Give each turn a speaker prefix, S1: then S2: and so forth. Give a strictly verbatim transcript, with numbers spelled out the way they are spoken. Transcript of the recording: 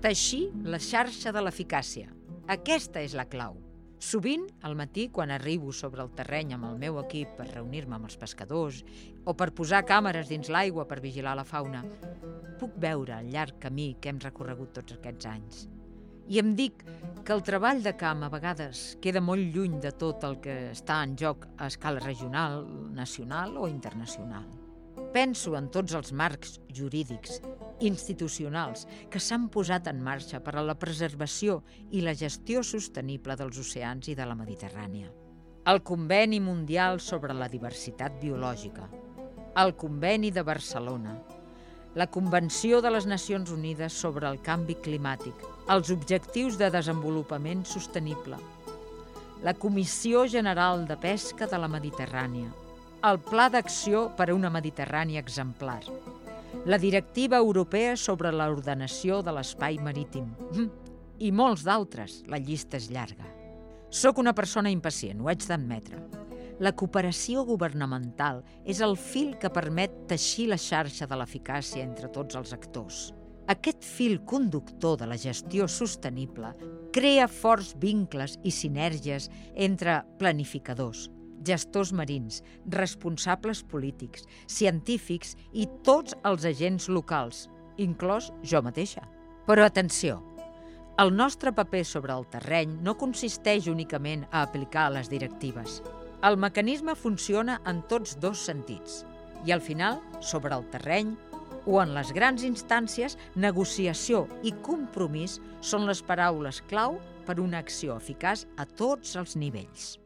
S1: Teixir la xarxa de l'eficàcia. Aquesta és la clau. Sovint, al matí, quan arribo sobre el terreny amb el meu equip per reunir-me amb els pescadors o per posar càmeres dins l'aigua per vigilar la fauna, puc veure el llarg camí que hem recorregut tots aquests anys. I em dic que el treball de camp a vegades queda molt lluny de tot el que està en joc a escala regional, nacional o internacional. Penso en tots els marcs jurídics, institucionals, que s'han posat en marxa per a la preservació i la gestió sostenible dels oceans i de la Mediterrània. El Conveni Mundial sobre la Diversitat Biològica, el Conveni de Barcelona, la Convenció de les Nacions Unides sobre el Canvi Climàtic, els Objectius de Desenvolupament Sostenible, la Comissió General de Pesca de la Mediterrània, el Pla d'Acció per a una Mediterrània exemplar, la Directiva Europea sobre l'Ordenació de l'Espai Marítim i molts d'altres, la llista és llarga. Soc una persona impacient, ho haig d'admetre. La cooperació governamental és el fil que permet teixir la xarxa de l'eficàcia entre tots els actors. Aquest fil conductor de la gestió sostenible crea forts vincles i sinergies entre planificadors, gestors marins, responsables polítics, científics i tots els agents locals, inclòs jo mateixa. Però atenció, el nostre paper sobre el terreny no consisteix únicament a aplicar les directives. El mecanisme funciona en tots dos sentits i al final, sobre el terreny o en les grans instàncies, negociació i compromís són les paraules clau per una acció eficaç a tots els nivells.